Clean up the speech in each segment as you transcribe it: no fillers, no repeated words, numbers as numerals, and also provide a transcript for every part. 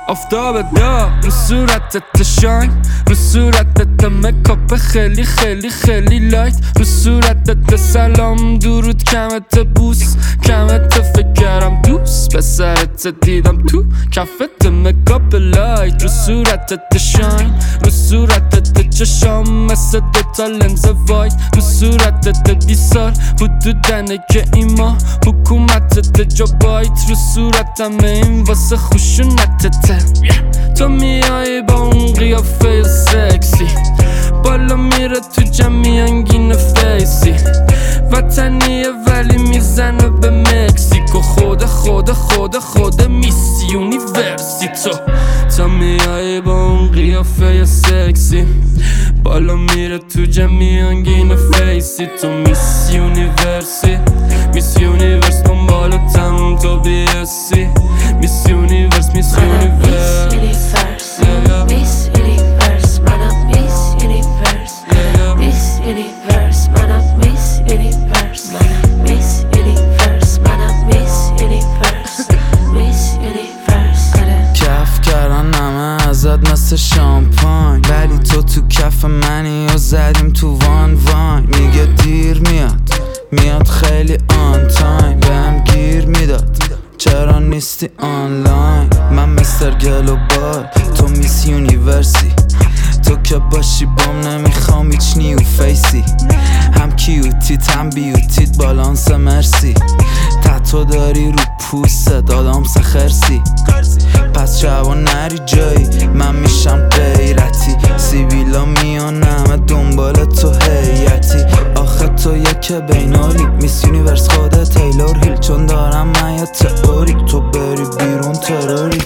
آفتاب داغ رو صورتت شاین، رو صورتت مکاپ خیلی خیلی خیلی لایت، رو صورتت سلام درود کمت بوس، کمت فکر کردم دوست پسرت دیدم تو کفت مکاپ لایت، رو صورتت شاین، رو صورتت چشام مثل دوتا لنز واید، رو صورتت 20 سال حدودنه که ایما حکومتت جا بایت، رو صورتم این واسه خشونتته. تو میای با اون قیافه سکسی، بالا میره تو جمعیانگین فیسی، وطنیه ولی میزنه به مکسیکو، خود میس یونیورسی. تو میای با اون قیافه سکسی، بالا میره تو جمعیانگین فیسی، تو میس یونیورسی، میس یونیورس دنبالتم تو بیاسی، میس یونیورس میس یونیورس Miss Universe, منم Miss Universe, Miss Universe, منم Miss Universe, Miss Universe, منم Miss Universe, Miss Universe. کف کردن همه ازت مثل شامپاین، ولی تو کف منی و زدیم تو وان میگه دیر میاد خیلی آن تایم، بهم گیر میداد چرا نیستی آنلاین. من مستر گلوبال تو میس یونیورسی، تو که باشی بام نمیخوام هیچ نیو فیسی، هم کیوتیت هم بیوتیت بالانس مرسی، تتو داری رو پوست آدامس خرسی، پس جوان نری جایی من میشم غیرتی، سیبیلا میان همه دنبال تو هیئتی، آخه تو یکه بینالی میس یونیورس خود تیلور هیل، چون دارم من یه تئوری تو بری بیرون تروری.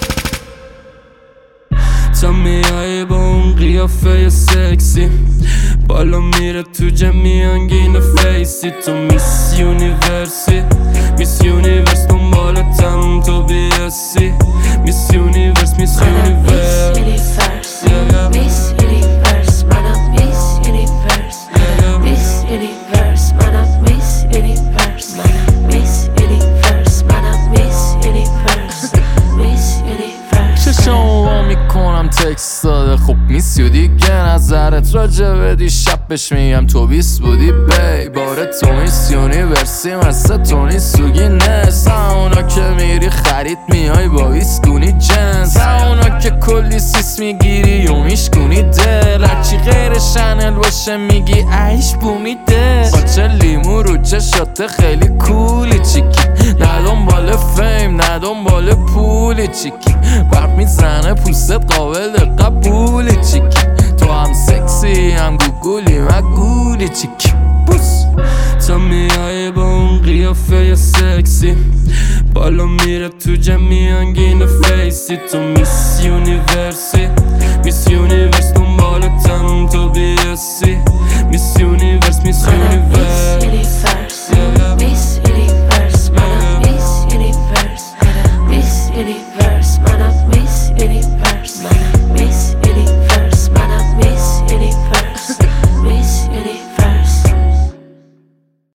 تو میای با اون قیافه سکسی، بالا میره تو جمعیانگین فیسی، تو میس یونیورسی، میس یونیورس دنبالتم تو بیاسی، میس یونیورس میس یونیورس Miss Universe, منم Miss Universe, Miss Universe, منم Miss Universe, Miss Universe, منم Miss Universe, Miss Universe. چشمو وا میکنم تکست داده خب میس یو دیگه، نظرت راجع بدی شب بهش میگم تو 20 بودی بی، باره تو میس یونیورسی مثل تونی سوگی نس، اونا که میری خرید میای با ویسکونی جنس، اونا که کلی سیس میگیری و میشکونی دل، هرچی غیر شنل باشه میگی عیش بومی دل، با چه لیمو رو چشات خیلی کولی چیکی، نه دنبال فیم نه دنبال پولی چیکی، برق میزنه پوست قابل قبولی چیکی، تو هم سکسی هم گوگولی مگولی چیکی بوس. تو میای با اون قیافه سکسی، بالا میره تو جمعیانگین فیسی، تو میس یونیورسی، میس یونیورس دنبالتم تو بیاسی، میس یونیورس میس یونیورس.